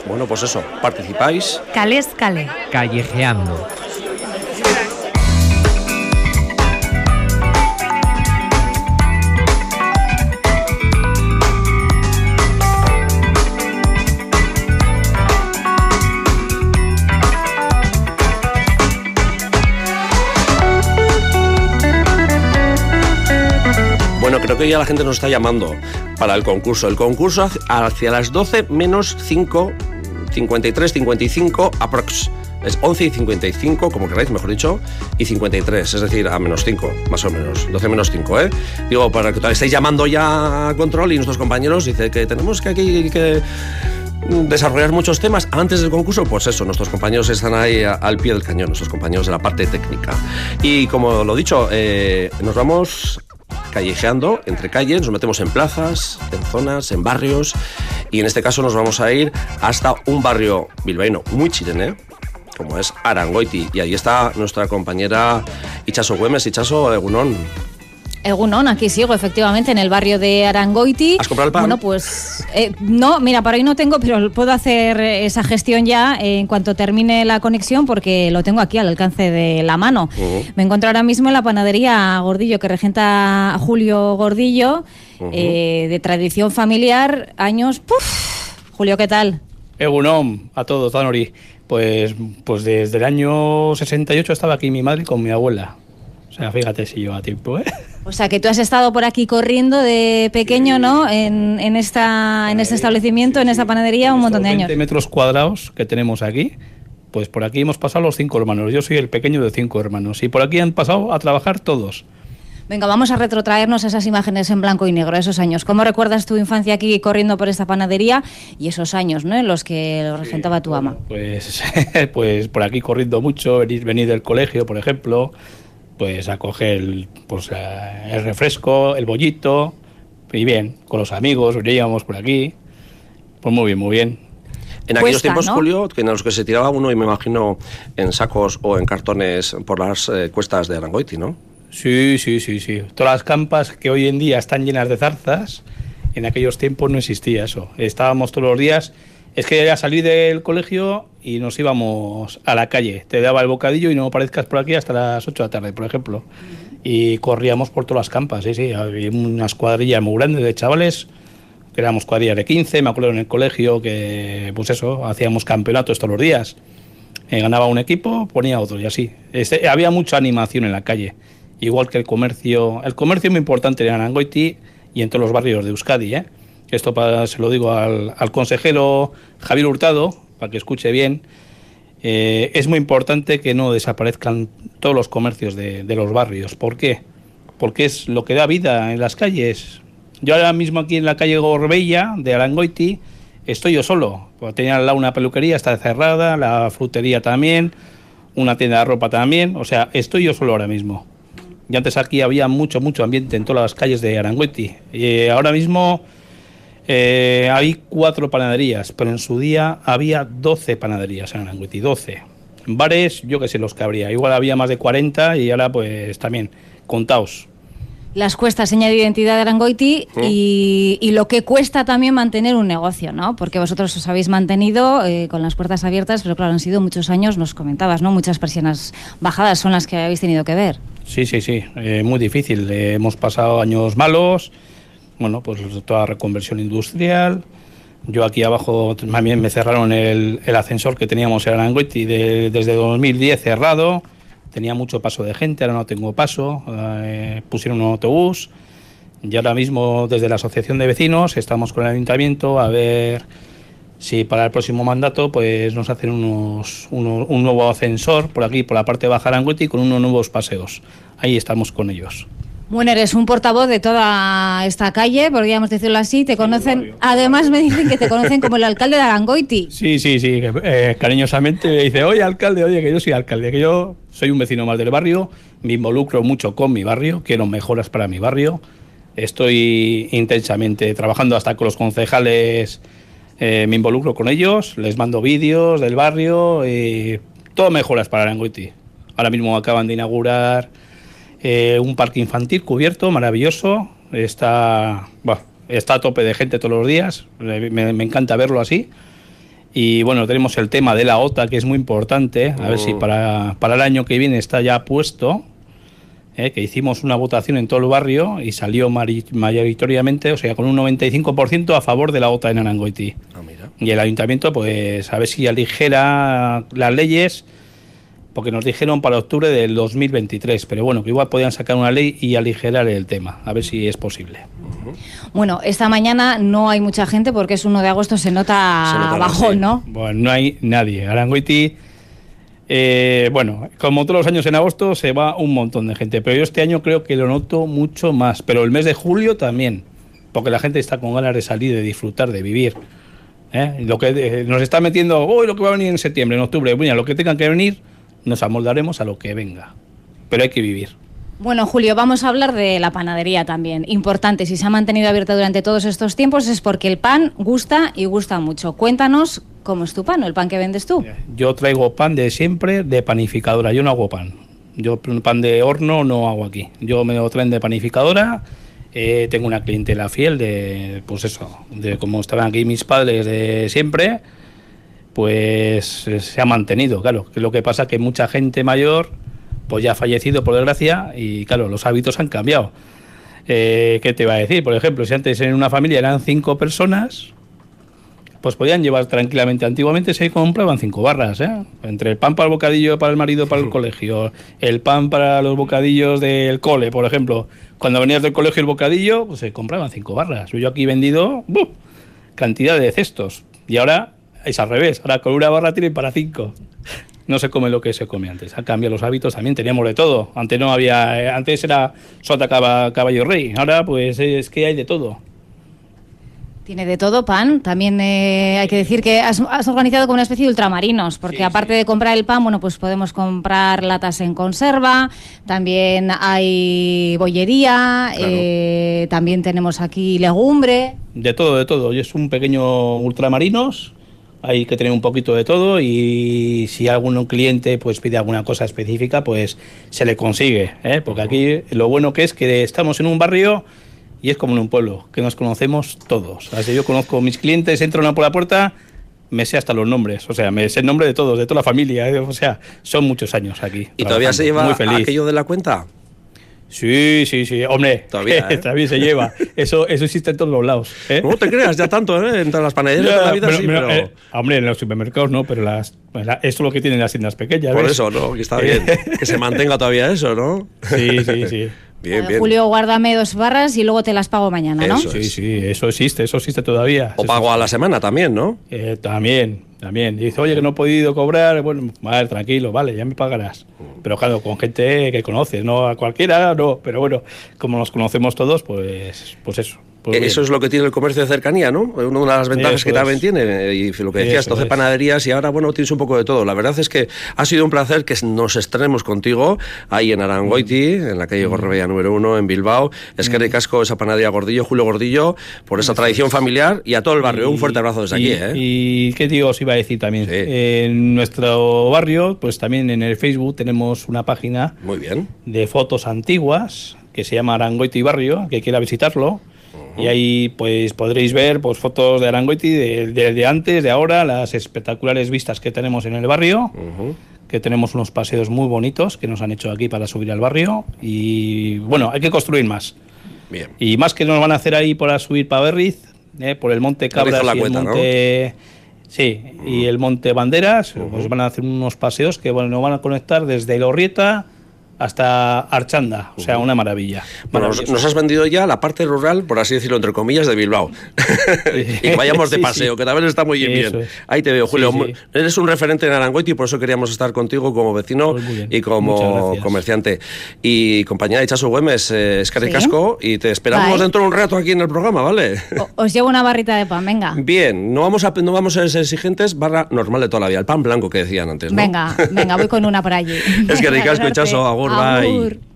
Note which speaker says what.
Speaker 1: Bueno, pues eso, participáis.
Speaker 2: Calés Calé.
Speaker 3: Callejeando.
Speaker 1: Bueno, creo que ya la gente nos está llamando para el concurso. El concurso hacia las 12 menos 5, 53, 55, aprox. Es 11 y 55, como queráis, mejor dicho, y 53, es decir, a menos 5, más o menos, 12 menos 5, ¿eh? Digo, para que estáis llamando ya a control y nuestros compañeros dicen que tenemos que desarrollar muchos temas antes del concurso. Pues eso, nuestros compañeros están ahí al pie del cañón, nuestros compañeros de la parte técnica. Y como lo dicho, nos vamos callejeando entre calles, nos metemos en plazas, en zonas, en barrios, y en este caso nos vamos a ir hasta un barrio bilbaíno muy chileno, como es Arangoiti, y ahí está nuestra compañera Itxaso Güemes. Itxaso, egunon.
Speaker 4: Egunon, aquí sigo efectivamente en el barrio de Arangoiti.
Speaker 1: ¿Has comprado el pan?
Speaker 4: Bueno, pues no, mira, por ahí no tengo, pero puedo hacer esa gestión ya en cuanto termine la conexión, porque lo tengo aquí al alcance de la mano. Me encuentro ahora mismo en la panadería Gordillo, que regenta Julio Gordillo, de tradición familiar, años... Julio, ¿qué tal?
Speaker 5: Egunon, a todos, Danori. Pues desde el año 68 estaba aquí mi madre con mi abuela. O sea, fíjate si lleva tiempo, ¿eh?
Speaker 4: O sea, que tú has estado por aquí corriendo de pequeño, ¿no? En este establecimiento, en esta panadería, un montón de años.
Speaker 5: 20 metros cuadrados que tenemos aquí, pues por aquí hemos pasado los 5 hermanos. Yo soy el pequeño de 5 hermanos. Y por aquí han pasado a trabajar todos.
Speaker 4: Venga, vamos a retrotraernos esas imágenes en blanco y negro, esos años. ¿Cómo recuerdas tu infancia aquí corriendo por esta panadería y esos años, ¿no?, en los que lo regentaba tu ama?
Speaker 5: Pues por aquí corriendo mucho, venir del colegio, por ejemplo, pues a coger el refresco, el bollito, y bien, con los amigos, íbamos por aquí, pues muy bien, muy bien.
Speaker 1: En aquellos tiempos, ¿no, Julio, que en los que se tiraba uno, y me imagino, en sacos o en cartones por las cuestas de Arangoiti, ¿no?
Speaker 5: Sí. Todas las campas que hoy en día están llenas de zarzas, en aquellos tiempos no existía eso. Estábamos todos los días, es que ya salí del colegio y nos íbamos a la calle. Te daba el bocadillo y no aparezcas por aquí hasta las 8 de la tarde, por ejemplo. Y corríamos por todas las campas, sí. Había unas cuadrillas muy grandes de chavales, que éramos cuadrillas de 15, me acuerdo en el colegio que, pues eso, hacíamos campeonatos todos los días. Ganaba un equipo, ponía otro y así. Había mucha animación en la calle. Igual que el comercio es muy importante en Arangoiti y en todos los barrios de Euskadi, ¿eh? Esto se lo digo al consejero Javier Hurtado, para que escuche bien. Es muy importante que no desaparezcan todos los comercios de los barrios. ¿Por qué? Porque es lo que da vida en las calles. Yo ahora mismo aquí en la calle Gorbella de Arangoiti estoy yo solo. Tenía al lado una peluquería, está cerrada, la frutería también, una tienda de ropa también. O sea, estoy yo solo ahora mismo. Y antes aquí había mucho ambiente en todas las calles de Arangoiti. Ahora mismo hay 4 panaderías, pero en su día había 12 panaderías en Arangoiti, 12. Bares, yo que sé los que habría. Igual había más de 40 y ahora pues también contaos.
Speaker 4: Las cuestas, seña de identidad de Arangoiti, y lo que cuesta también mantener un negocio, ¿no? Porque vosotros os habéis mantenido con las puertas abiertas, pero claro, han sido muchos años, nos comentabas, ¿no? Muchas persianas bajadas son las que habéis tenido que ver. Sí,
Speaker 5: muy difícil. Hemos pasado años malos, bueno, pues toda la reconversión industrial. Yo aquí abajo también me cerraron el ascensor que teníamos en Arangoiti desde 2010 cerrado. Tenía mucho paso de gente, ahora no tengo paso. Pusieron un autobús y ahora mismo desde la asociación de vecinos estamos con el ayuntamiento a ver si para el próximo mandato pues nos hacen un nuevo ascensor por aquí, por la parte baja de Arangoiti, con unos nuevos paseos. Ahí estamos con ellos.
Speaker 4: Bueno, eres un portavoz de toda esta calle, podríamos decirlo así. Te conocen, además me dicen que te conocen como el alcalde de Arangoiti.
Speaker 5: Sí, cariñosamente me dice, oye alcalde, que yo soy alcalde, que yo soy un vecino más del barrio, me involucro mucho con mi barrio, quiero mejoras para mi barrio, estoy intensamente trabajando hasta con los concejales, me involucro con ellos, les mando vídeos del barrio, todo mejoras para Arangoiti. Ahora mismo acaban de inaugurar un parque infantil cubierto, maravilloso, está a tope de gente todos los días, me encanta verlo así. Y bueno, tenemos el tema de la OTA, que es muy importante, a ver si para el año que viene está ya puesto, que hicimos una votación en todo el barrio y salió mayoritariamente, o sea, con un 95% a favor de la OTA en Arangoiti.
Speaker 1: Mira.
Speaker 5: Y el ayuntamiento, pues a ver si aligera las leyes, porque nos dijeron para octubre del 2023, pero bueno, que igual podían sacar una ley y aligerar el tema, a ver si es posible.
Speaker 4: Bueno, esta mañana no hay mucha gente porque es 1 de agosto, se nota bajón,
Speaker 1: sí.
Speaker 4: ¿no?
Speaker 5: Bueno, no hay nadie. Arangoiti, bueno, como todos los años en agosto se va un montón de gente, pero yo este año creo que lo noto mucho más, pero el mes de julio también, porque la gente está con ganas de salir, de disfrutar, de vivir. Lo que nos está metiendo, lo que va a venir en septiembre, en octubre, bueno, lo que tengan que venir, nos amoldaremos a lo que venga, pero hay que vivir.
Speaker 4: Bueno, Julio, vamos a hablar de la panadería también. Importante, si se ha mantenido abierta durante todos estos tiempos es porque el pan gusta y gusta mucho. Cuéntanos cómo es tu pan, el pan que vendes tú.
Speaker 5: Yo traigo pan de siempre, de panificadora, yo no hago pan. Yo pan de horno no hago aquí. Yo me lo traen de panificadora, tengo una clientela fiel de, pues eso, de como estaban aquí mis padres de siempre, pues se ha mantenido, claro. Que lo que pasa es que mucha gente mayor pues ya ha fallecido, por desgracia, y claro, los hábitos han cambiado. ¿Qué te iba a decir? Por ejemplo, si antes en una familia eran 5 personas, pues podían llevar tranquilamente. Antiguamente se compraban 5 barras, entre el pan para el bocadillo, para el marido, para el colegio, el pan para los bocadillos del cole, por ejemplo. Cuando venías del colegio el bocadillo, pues se compraban 5 barras. Yo aquí he vendido cantidad de cestos. Y ahora es al revés. Ahora con una barra tienen para 5. No se come lo que se come antes. Han cambiado los hábitos también, teníamos de todo. Antes no había, antes era sota, caballo, rey. Ahora pues es que hay de todo.
Speaker 4: Tiene de todo pan. También hay que decir que has organizado como una especie de ultramarinos, porque aparte de comprar el pan, bueno, pues podemos comprar latas en conserva, también hay bollería, claro. También tenemos aquí legumbre. De
Speaker 5: todo. Y es un pequeño ultramarinos. Hay que tener un poquito de todo y si algún cliente pues pide alguna cosa específica, pues se le consigue, porque aquí lo bueno que es que estamos en un barrio y es como en un pueblo, que nos conocemos todos. Así yo conozco a mis clientes, entro por la puerta, me sé hasta los nombres, o sea, me sé el nombre de todos, de toda la familia, o sea, son muchos años aquí.
Speaker 1: ¿Y todavía se lleva aquello de la cuenta?
Speaker 5: Sí, hombre,
Speaker 1: todavía
Speaker 5: también se lleva. Eso existe en todos los lados.
Speaker 1: No te creas, ya tanto, entre las panaderías de la vida pero...
Speaker 5: hombre, en los supermercados no, pero esto es lo que tienen las tiendas pequeñas.
Speaker 1: Por
Speaker 5: ¿ves?
Speaker 1: eso, ¿no? Que está bien, que se mantenga todavía eso, ¿no?
Speaker 5: Sí.
Speaker 1: Bien.
Speaker 4: Julio, guárdame 2 barras y luego te las pago mañana, ¿no?
Speaker 5: Sí, eso existe todavía.
Speaker 1: O pago a la semana también, ¿no?
Speaker 5: También. Y dice, oye, que no he podido cobrar, bueno, vale, tranquilo, vale, ya me pagarás. Pero claro, con gente que conoces, no a cualquiera, no, pero bueno, como nos conocemos todos, pues eso. Pues
Speaker 1: eso es lo que tiene el comercio de cercanía, ¿no? Una de las ventajas que también tiene, y lo que decías, 12 panaderías y ahora, bueno, tienes un poco de todo. La verdad es que ha sido un placer que nos estrenemos contigo ahí en Arangoiti, en la calle Gorbea número 1, en Bilbao. Eskerrik asko, esa panadería Gordillo, Julio Gordillo, por esa tradición familiar y a todo el barrio. Un fuerte abrazo desde aquí,
Speaker 5: Y qué digo, os iba a decir también. Sí. En nuestro barrio, pues también en el Facebook tenemos una página
Speaker 1: muy bien
Speaker 5: de fotos antiguas que se llama Arangoiti Barrio, que quiera visitarlo. Y ahí pues podréis ver pues fotos de Arangoiti de antes, de ahora, las espectaculares vistas que tenemos en el barrio, que tenemos unos paseos muy bonitos que nos han hecho aquí para subir al barrio y bueno, hay que construir más.
Speaker 1: Bien.
Speaker 5: Y más que nos van a hacer ahí para subir para Berriz, por el Monte Cabras y el Monte... ¿no? Sí, y el Monte Banderas, pues van a hacer unos paseos que nos van a conectar desde Lorrieta hasta Archanda, o sea, una maravilla.
Speaker 1: Bueno, nos has vendido ya la parte rural, por así decirlo, entre comillas, de Bilbao. Y que vayamos de paseo, que también está muy bien. Es. Ahí te veo, Julio. Sí. Eres un referente en Arangoiti y por eso queríamos estar contigo como vecino y como comerciante. Y compañera Itxaso Güemes, eskerrik asko, y te esperamos dentro de un rato aquí en el programa, ¿vale?
Speaker 4: Os llevo una barrita de pan, venga.
Speaker 1: Bien, no vamos a ser exigentes, barra normal de toda la vida, el pan blanco que decían antes, ¿no?
Speaker 4: Venga, voy con una por allí.
Speaker 1: Eskerrik asko, Itxaso, agur. Bye.